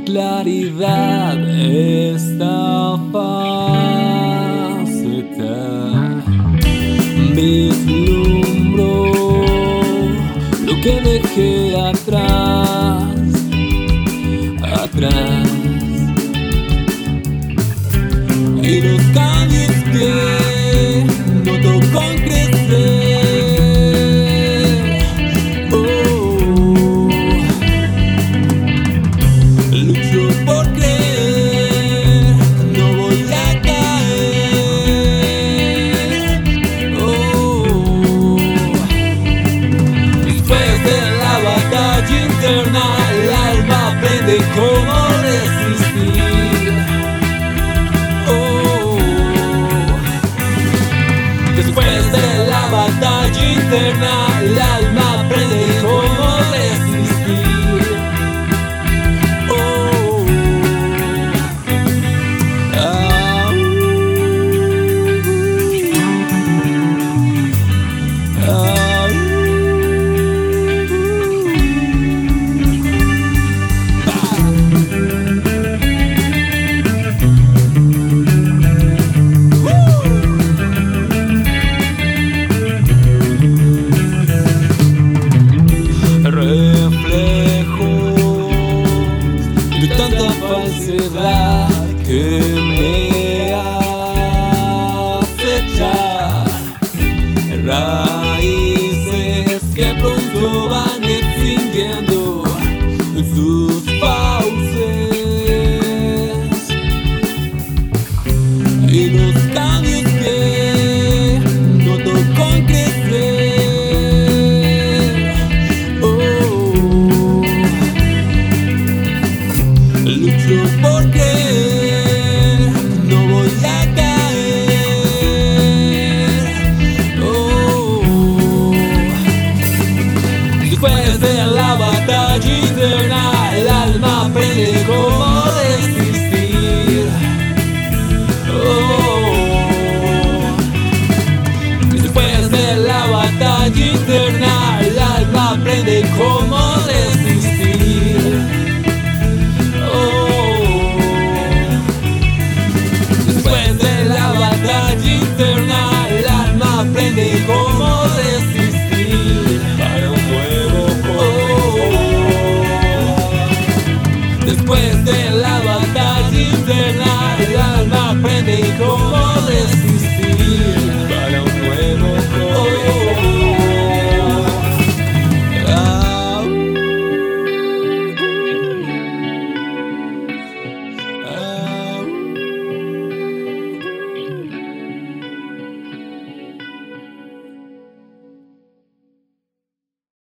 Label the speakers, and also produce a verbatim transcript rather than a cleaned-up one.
Speaker 1: claridad esta faceta, vislumbro lo que dejé atrás, atrás, y los cambios que noto con crecer. Oh, lucho por creer, no voy a caer. Oh, después de la batalla interna, el alma aprende cómo resistir. Después de la batalla interna, el alma